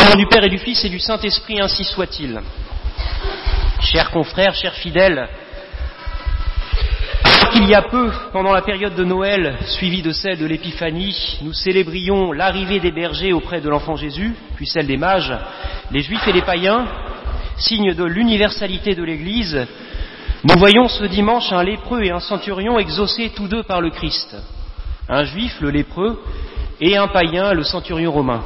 Au nom du Père et du Fils et du Saint-Esprit, ainsi soit-il. Chers confrères, chers fidèles, alors qu'il y a peu, pendant la période de Noël, suivie de celle de l'Épiphanie, nous célébrions l'arrivée des bergers auprès de l'enfant Jésus, puis celle des mages, les Juifs et les païens, signe de l'universalité de l'Église, nous voyons ce dimanche un lépreux et un centurion exaucés tous deux par le Christ. Un Juif, le lépreux, et un païen, le centurion romain.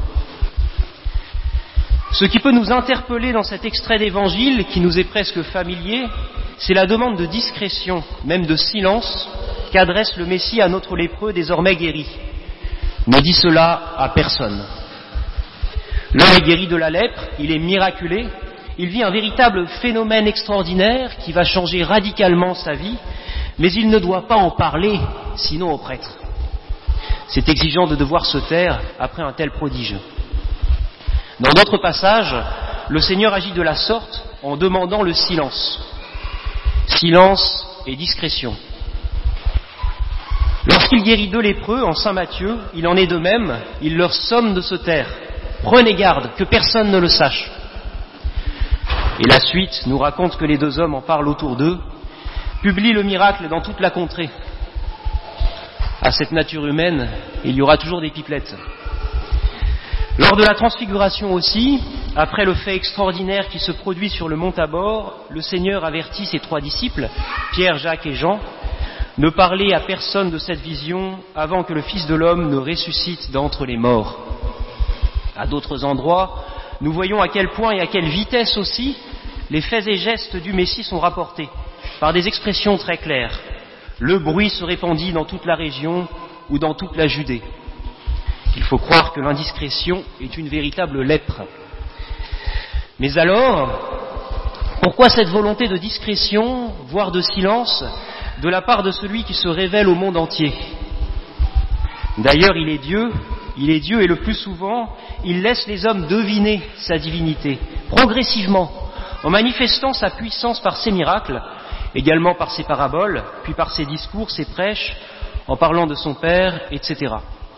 Ce qui peut nous interpeller dans cet extrait d'évangile, qui nous est presque familier, c'est la demande de discrétion, même de silence, qu'adresse le Messie à notre lépreux désormais guéri. Ne dis cela à personne. L'homme est guéri de la lèpre, il est miraculé, il vit un véritable phénomène extraordinaire qui va changer radicalement sa vie, mais il ne doit pas en parler, sinon au prêtre. C'est exigeant de devoir se taire après un tel prodige. Dans d'autres passages, le Seigneur agit de la sorte en demandant le silence. Silence et discrétion. Lorsqu'il guérit deux lépreux en Saint Matthieu, il en est de même, il leur somme de se taire. Prenez garde, que personne ne le sache. Et la suite nous raconte que les deux hommes en parlent autour d'eux, publient le miracle dans toute la contrée. À cette nature humaine, il y aura toujours des pipelettes. Lors de la transfiguration aussi, après le fait extraordinaire qui se produit sur le mont Tabor, le Seigneur avertit ses trois disciples, Pierre, Jacques et Jean, ne parlez à personne de cette vision avant que le Fils de l'homme ne ressuscite d'entre les morts. À d'autres endroits, nous voyons à quel point et à quelle vitesse aussi les faits et gestes du Messie sont rapportés, par des expressions très claires. Le bruit se répandit dans toute la région ou dans toute la Judée. Il faut croire que l'indiscrétion est une véritable lèpre. Mais alors, pourquoi cette volonté de discrétion, voire de silence, de la part de celui qui se révèle au monde entier ? D'ailleurs, il est Dieu et le plus souvent, il laisse les hommes deviner sa divinité, progressivement, en manifestant sa puissance par ses miracles, également par ses paraboles, puis par ses discours, ses prêches, en parlant de son Père, etc.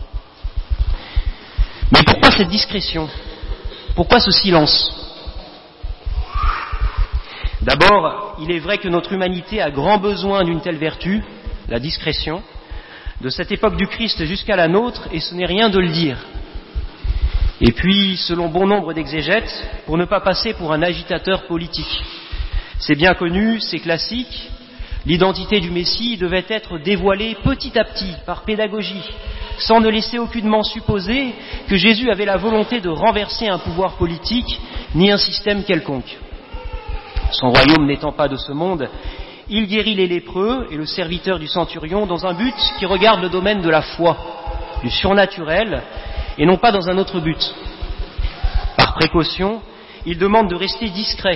Mais pourquoi cette discrétion ? Pourquoi ce silence ? D'abord, il est vrai que notre humanité a grand besoin d'une telle vertu, la discrétion, de cette époque du Christ jusqu'à la nôtre, et ce n'est rien de le dire. Et puis, selon bon nombre d'exégètes, pour ne pas passer pour un agitateur politique. C'est bien connu, c'est classique, l'identité du Messie devait être dévoilée petit à petit, par pédagogie, sans ne laisser aucunement supposer que Jésus avait la volonté de renverser un pouvoir politique, ni un système quelconque. Son royaume n'étant pas de ce monde, il guérit les lépreux et le serviteur du centurion dans un but qui regarde le domaine de la foi, du surnaturel, et non pas dans un autre but. Par précaution, il demande de rester discret.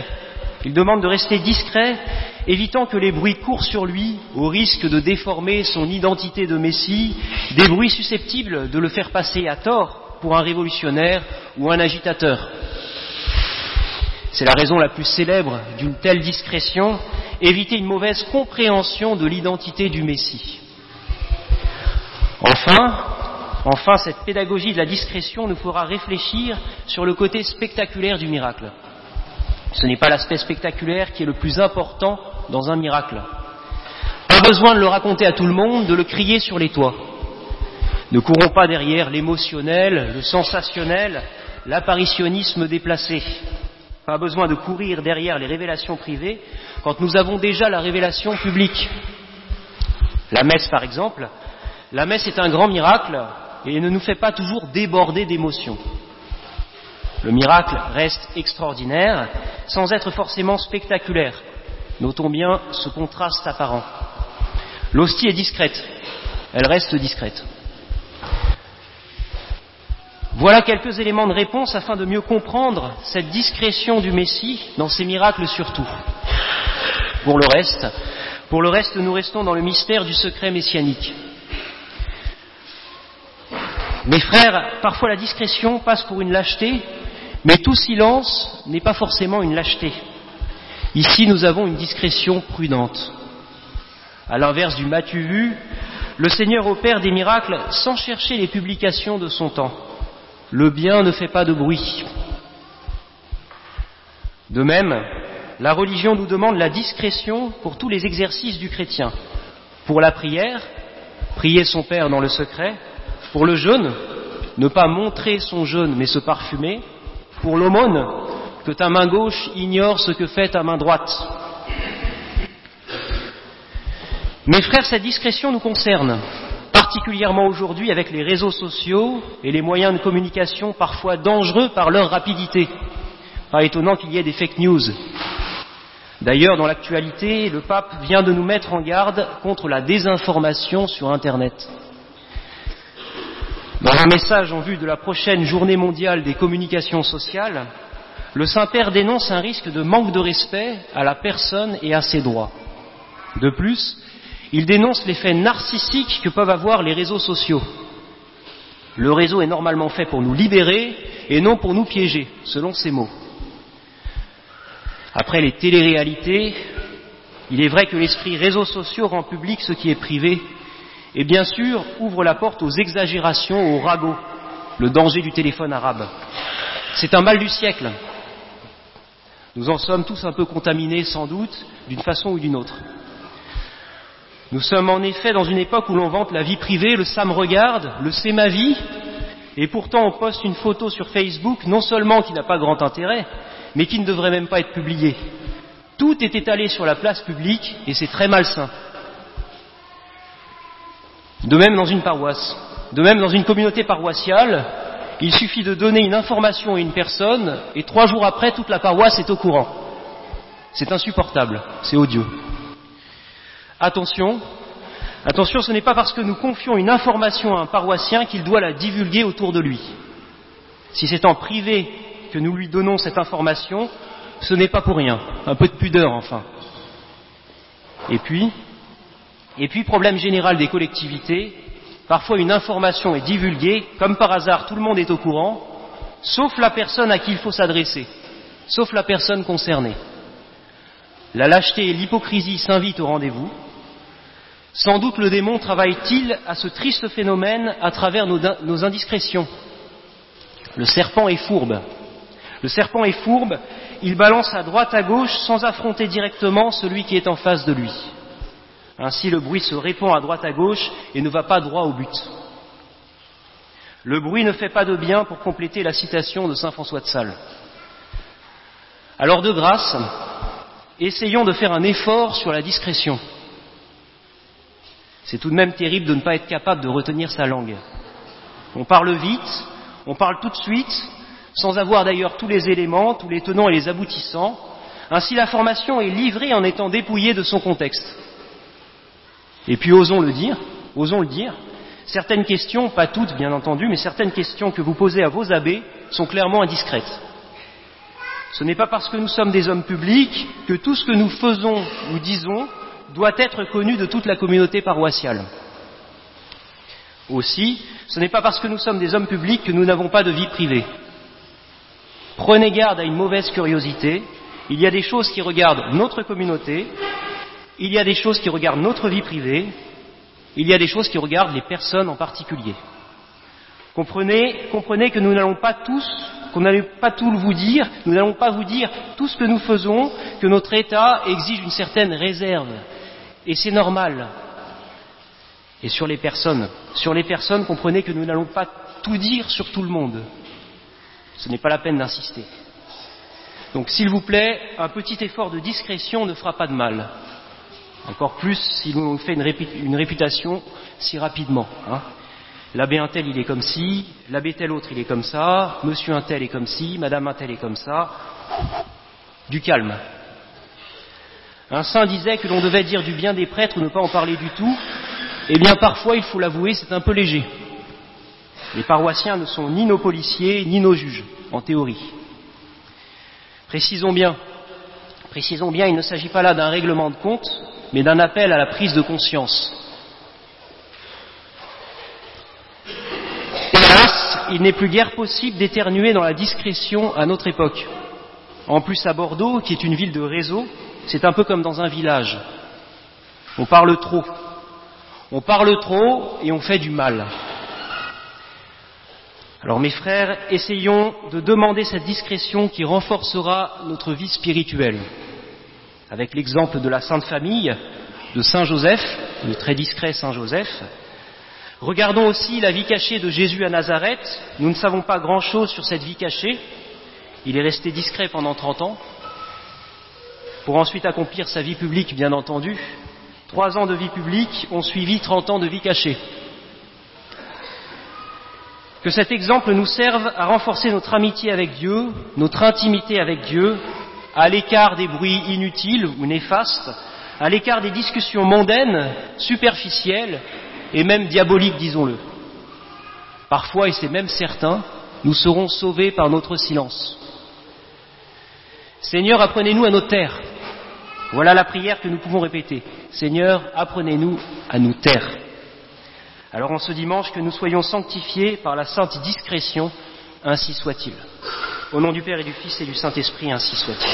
Évitant que les bruits courent sur lui, au risque de déformer son identité de Messie, des bruits susceptibles de le faire passer à tort pour un révolutionnaire ou un agitateur. C'est la raison la plus célèbre d'une telle discrétion, éviter une mauvaise compréhension de l'identité du Messie. Enfin, cette pédagogie de la discrétion nous fera réfléchir sur le côté spectaculaire du miracle. Ce n'est pas l'aspect spectaculaire qui est le plus important dans un miracle. Pas besoin de le raconter à tout le monde, de le crier sur les toits. Ne courons pas derrière l'émotionnel, le sensationnel, l'apparitionnisme déplacé. Pas besoin de courir derrière les révélations privées quand nous avons déjà la révélation publique. La messe, par exemple, la messe est un grand miracle et ne nous fait pas toujours déborder d'émotions. Le miracle reste extraordinaire, sans être forcément spectaculaire. Notons bien ce contraste apparent. L'hostie est discrète, elle reste discrète. Voilà quelques éléments de réponse afin de mieux comprendre cette discrétion du Messie dans ses miracles surtout. Pour le reste, nous restons dans le mystère du secret messianique. Mes frères, parfois la discrétion passe pour une lâcheté, mais tout silence n'est pas forcément une lâcheté. Ici, nous avons une discrétion prudente. À l'inverse du m'as-tu vu, le Seigneur opère des miracles sans chercher les publications de son temps. Le bien ne fait pas de bruit. De même, la religion nous demande la discrétion pour tous les exercices du chrétien. Pour la prière, prier son Père dans le secret. Pour le jeûne, ne pas montrer son jeûne mais se parfumer. Pour l'aumône, que ta main gauche ignore ce que fait ta main droite. Mes frères, cette discrétion nous concerne, particulièrement aujourd'hui avec les réseaux sociaux et les moyens de communication parfois dangereux par leur rapidité. Pas étonnant qu'il y ait des fake news. D'ailleurs, dans l'actualité, le pape vient de nous mettre en garde contre la désinformation sur Internet. Dans un message en vue de la prochaine journée mondiale des communications sociales, le Saint-Père dénonce un risque de manque de respect à la personne et à ses droits. De plus, il dénonce l'effet narcissique que peuvent avoir les réseaux sociaux. Le réseau est normalement fait pour nous libérer et non pour nous piéger, selon ses mots. Après les téléréalités, il est vrai que l'esprit réseaux sociaux rend public ce qui est privé et bien sûr ouvre la porte aux exagérations, aux ragots, le danger du téléphone arabe. C'est un mal du siècle. Nous en sommes tous un peu contaminés sans doute, d'une façon ou d'une autre. Nous sommes en effet dans une époque où l'on vante la vie privée, le ça me regarde, le c'est ma vie, et pourtant on poste une photo sur Facebook, non seulement qui n'a pas grand intérêt, mais qui ne devrait même pas être publiée. Tout est étalé sur la place publique et c'est très malsain. De même dans une paroisse, de même dans une communauté paroissiale, il suffit de donner une information à une personne et 3 jours après, toute la paroisse est au courant. C'est insupportable, c'est odieux. Attention, ce n'est pas parce que nous confions une information à un paroissien qu'il doit la divulguer autour de lui. Si c'est en privé que nous lui donnons cette information, ce n'est pas pour rien. Un peu de pudeur enfin. Et puis, problème général des collectivités, parfois une information est divulguée, comme par hasard tout le monde est au courant, sauf la personne à qui il faut s'adresser, sauf la personne concernée. La lâcheté et l'hypocrisie s'invitent au rendez-vous. Sans doute le démon travaille-t-il à ce triste phénomène à travers nos indiscrétions. Le serpent est fourbe. Il balance à droite à gauche sans affronter directement celui qui est en face de lui. Ainsi le bruit se répand à droite à gauche et ne va pas droit au but. Le bruit ne fait pas de bien pour compléter la citation de saint François de Sales. Alors de grâce, essayons de faire un effort sur la discrétion. C'est tout de même terrible de ne pas être capable de retenir sa langue. On parle vite, on parle tout de suite, sans avoir d'ailleurs tous les éléments, tous les tenants et les aboutissants. Ainsi l'information est livrée en étant dépouillée de son contexte. Et puis osons le dire, certaines questions, pas toutes bien entendu, mais certaines questions que vous posez à vos abbés sont clairement indiscrètes. Ce n'est pas parce que nous sommes des hommes publics que tout ce que nous faisons ou disons doit être connu de toute la communauté paroissiale. Aussi, ce n'est pas parce que nous sommes des hommes publics que nous n'avons pas de vie privée. Prenez garde à une mauvaise curiosité. Il y a des choses qui regardent notre communauté, il y a des choses qui regardent notre vie privée, il y a des choses qui regardent les personnes en particulier. Comprenez que nous n'allons pas tout vous dire, nous n'allons pas vous dire tout ce que nous faisons, que notre État exige une certaine réserve. Et c'est normal. Et sur les personnes, comprenez que nous n'allons pas tout dire sur tout le monde. Ce n'est pas la peine d'insister. Donc s'il vous plaît, un petit effort de discrétion ne fera pas de mal. Encore plus si l'on fait une réputation si rapidement. L'abbé un tel il est comme ci, l'abbé tel autre il est comme ça, monsieur un tel est comme ci, madame un tel est comme ça. Du calme. Un saint disait que l'on devait dire du bien des prêtres ou ne pas en parler du tout. Eh bien parfois, il faut l'avouer, c'est un peu léger. Les paroissiens ne sont ni nos policiers, ni nos juges, en théorie. Précisons bien, il ne s'agit pas là d'un règlement de compte, mais d'un appel à la prise de conscience. Hélas, il n'est plus guère possible d'éternuer dans la discrétion à notre époque. En plus, à Bordeaux, qui est une ville de réseau, c'est un peu comme dans un village. On parle trop et on fait du mal. Alors mes frères, essayons de demander cette discrétion qui renforcera notre vie spirituelle. Avec l'exemple de la Sainte Famille, de Saint Joseph, le très discret Saint Joseph. Regardons aussi la vie cachée de Jésus à Nazareth. Nous ne savons pas grand-chose sur cette vie cachée. Il est resté discret pendant 30 ans, pour ensuite accomplir sa vie publique, bien entendu. 3 ans de vie publique ont suivi 30 ans de vie cachée. Que cet exemple nous serve à renforcer notre amitié avec Dieu, notre intimité avec Dieu, à l'écart des bruits inutiles ou néfastes, à l'écart des discussions mondaines, superficielles et même diaboliques, disons-le. Parfois, et c'est même certain, nous serons sauvés par notre silence. Seigneur, apprenez-nous à nous taire. Voilà la prière que nous pouvons répéter. Seigneur, apprenez-nous à nous taire. Alors en ce dimanche, que nous soyons sanctifiés par la sainte discrétion, ainsi soit-il. Au nom du Père et du Fils et du Saint-Esprit, ainsi soit-il.